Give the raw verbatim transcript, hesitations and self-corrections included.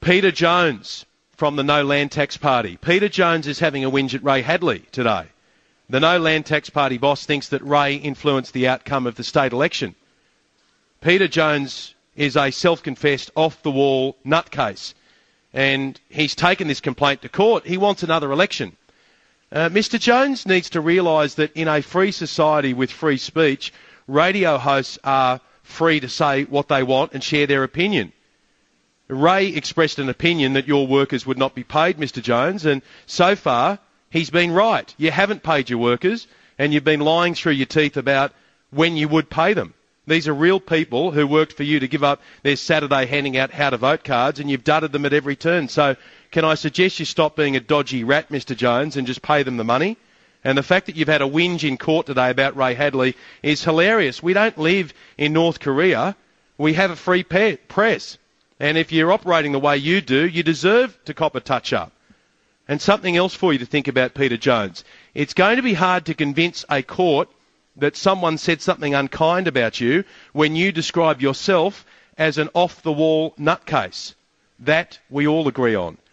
Peter Jones from the No Land Tax Party. Peter Jones is having a whinge at Ray Hadley today. The No Land Tax Party boss thinks that Ray influenced the outcome of the state election. Peter Jones is a self-confessed off-the-wall nutcase, and he's taken this complaint to court. He wants another election. Uh, Mister Jones needs to realise that in a free society with free speech, radio hosts are free to say what they want and share their opinion. Ray expressed an opinion that your workers would not be paid, Mister Jones, and so far he's been right. You haven't paid your workers, and you've been lying through your teeth about when you would pay them. These are real people who worked for you to give up their Saturday handing out how-to-vote cards, and you've dudded them at every turn. So can I suggest you stop being a dodgy rat, Mister Jones, and just pay them the money? And the fact that you've had a whinge in court today about Ray Hadley is hilarious. We don't live in North Korea. We have a free pe- press. And if you're operating the way you do, you deserve to cop a touch-up. And something else for you to think about, Peter Jones. It's going to be hard to convince a court that someone said something unkind about you when you describe yourself as an off-the-wall nutcase. That we all agree on.